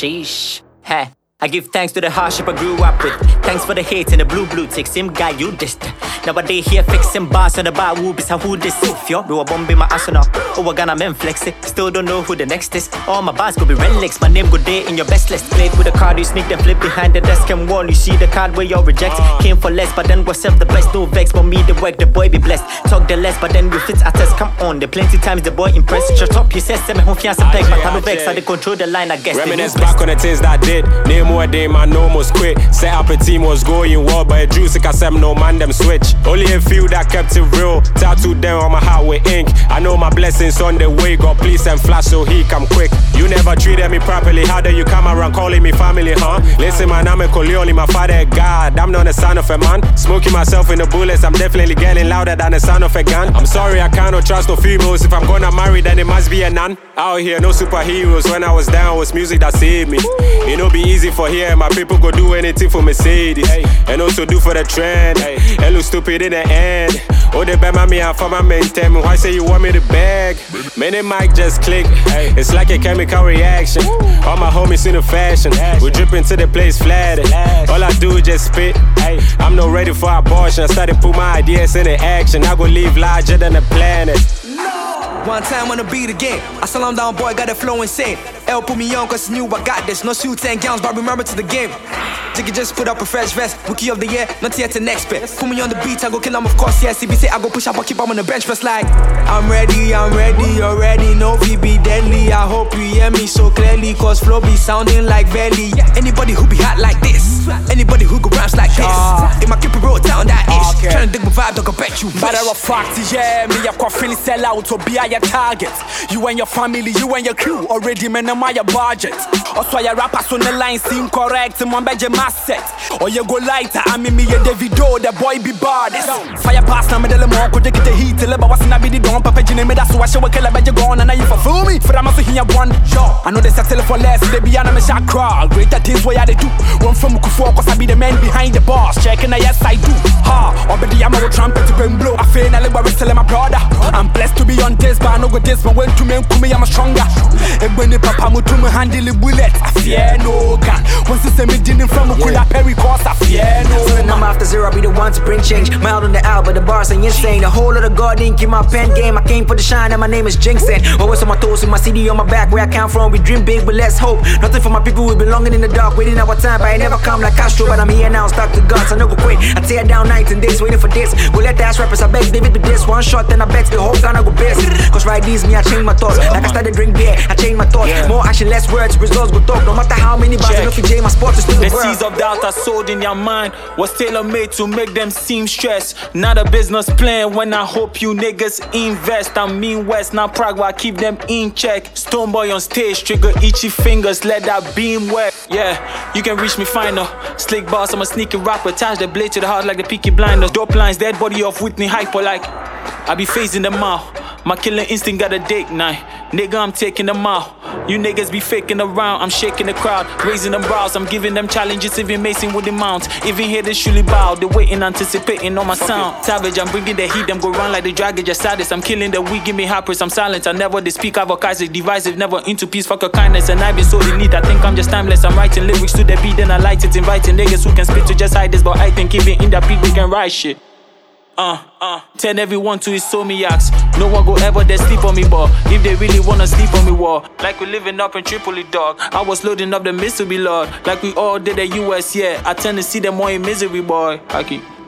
Sheesh. Hey. I give thanks to the hardship I grew up with. Thanks for the hate and the blue tick. Same guy you dissed. Nowadays here fixing bars on the bar. Who bisa who this if yo? Do a bomb in my arsenal. Oh, I gonna men flex it. Still don't know who the next is. All my bars could be relics. My name good day in your best list. Played with a card, you sneak then flip behind the desk and wall. You see the card where you're rejected. Came for less, but then was self the best. No vex for me the work, the boy be blessed. Talk the less, but then we fit at us. Come on, the plenty times the boy impressed. Shut up, you said send me home fiance peg. But I no vex, I control the line, I guess. Reminisce back on the things that did. Name more day, man, no almost quit. Set up a team, was going well, but it drew sick as no man them switch. Only a few that kept it real. Tattooed them on my heart with ink. I know my blessings on the way. God please and flash so he come quick. You never treated me properly. How do you come around calling me family, huh? Listen, man, I'm a Corleone, my father God. I'm not the son of a man. Smoking myself in the bullets, I'm definitely getting louder than the sound of a gun. I'm sorry, I cannot trust no females. If I'm gonna marry, then it must be a nun. Out here, no superheroes. When I was down, it was music that saved me. It don't be easy for here, my people go do anything for Mercedes, and also do for the trend, and look stupid in the end. Oh, they bet me and for my maintain me. Why say you want me to beg? Many mic just click. It's like a chemical reaction. All my homies in the fashion. We drip into the place flattered. All I do is just spit. I'm not ready for abortion. I started put my ideas into action. I go live larger than the planet. One time on the beat again, I slow him down, boy, got the flow insane. L put me on cause he knew I got this. No suits and gowns, but remember to the game. Jiggy just put up a fresh vest. Rookie of the year, not yet an expert. Put me on the beat, I go kill him, of course, yes. CB say I go push up, I keep him on the bench press like I'm ready, already. No VB deadly, I hope you hear me so clearly. Cause flow be sounding like belly. Anybody who be hot like this, anybody who go raps like this. If my keep it roll down that ish, tryna dig my vibe, dog, I bet you wish. Matter of fact, yeah, me a coffin sell out to be your target. You and your family, you and your crew already minimize your budget. Also your rappers on the line seem correct, man beje set. Or you go lighter, I mean me a Davido, the boy be baddest. Fire pass na me dele mo ko take the heat, le ba wasi na be the don papa jine me that's why she work like beje gone and now you for fool me. For I'm also here one yo. I know they settle for less, they be on me shot crawl. Greater things where they do. One from Kufo cause I be the man behind the boss. Checking yes I do. Ha, obedi I'm a trumpet to bring blow. I feel na le selling my brother. I'm blessed to be on this, but I know go this, but when to me I'm a stronger. And when the papa mo to me handle the bullet, I fear no gun. Once it's a meeting from a cool Perry course, I fear no. So I'm after zero, I be the one to bring change. Mild on the hour, but the bars ain't insane. The whole of the god didn't keep my pen game. I came for the shine, and my name is Jinxen. Always on my toes with my CD on my back. Where I come from, we dream big, but let's hope. Nothing for my people, we belonging in the dark, waiting our time, but I never come like Castro. But I'm here now, stuck to guts, I never quit. I tear down nights and days, waiting for this. Go let the ass rappers, I beg David with this. One shot, then I bet the whole gonna go best. Cause right these me, I change my thoughts. Like I started drink beer, I change my thoughts. More action, less words, results go talk. No matter how many bars I look for J, my sport is still the world. The seeds of doubt are sowed in your mind was tailor-made to make them seem stressed. Not a business plan when I hope you niggas invest. I mean West, not Prague, I keep them in check. Stoneboy on stage, trigger itchy fingers, let that beam wet. Yeah, you can reach me finer. Slick boss, I'm a sneaky rapper. Attach the blade to the heart like the Peaky Blinders. Dope lines, dead body of Whitney hyper like I be phasing them out. My killer instinct got a date night. Nigga, I'm taking them out. You niggas be faking around. I'm shaking the crowd, raising them brows. I'm giving them challenges, even Mason with the mount. Even here they surely bow. They waiting, anticipating on my sound. Savage, I'm bringing the heat. Them go run like the dragon, just saddest. I'm killing the weak, give me hypers. I'm silent, I never they speak advocacy. Divisive, never into peace, fuck a kindness. And I've been so in need, I think I'm just timeless. I'm writing lyrics to the beat, then I light it. Inviting niggas who can spit to just hide this. But I think even in that beat, we can write shit. Tell everyone to his somiacs. No one go ever they sleep on me, but if they really wanna sleep on me, war. Like we living up in Tripoli, dog. I was loading up the mystery, Lord. Like we all did at US, yeah. I tend to see them more in misery, boy. I keep